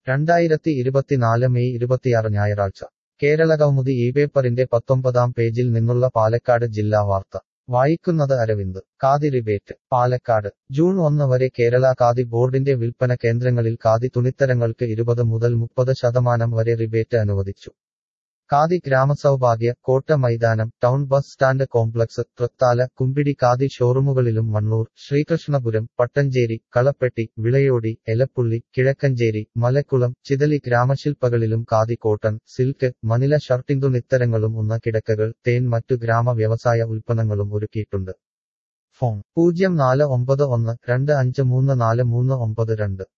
2024 May 26 ഞായറാഴ്ച കേരളകൗമുദി ഇപേപ്പറിന്റെ 19-ാം പേജിൽ നിന്നുള്ള പാലക്കാട് ജില്ലാ വാർത്ത വായിക്കുന്നത് അരവിന്ദ്. ഖാദി റിബേറ്റ് പാലക്കാട്. ജൂൺ 1 വരെ കേരള ഖാദി ബോർഡിന്റെ വിൽപ്പന കേന്ദ്രങ്ങളിൽ ഖാദി തുണിത്തരങ്ങൾക്ക് 20 മുതൽ 30% വരെ റിബേറ്റ് അനുവദിച്ചു. Khadi Gramasoubhagya, Kotta Maidanam, town bus stand complex, Thrithala, Kumbidi Khadi ഷോറൂമുകളിലും മണ്ണൂർ, ശ്രീകൃഷ്ണപുരം, പട്ടഞ്ചേരി, കളപ്പെട്ടി, വിളയോടി, എലപ്പുള്ളി, കിഴക്കഞ്ചേരി, മലക്കുളം, ചിതലി ഗ്രാമശില്പകളിലും Khadi cotton, silk, Manila shirting തുണിത്തരങ്ങളും കിടക്കകൾ, തേൻ മറ്റു ഗ്രാമ വ്യവസായ ഉൽപ്പന്നങ്ങളും ഒരുക്കിയിട്ടുണ്ട്. ഫോൺ 0491 25343392.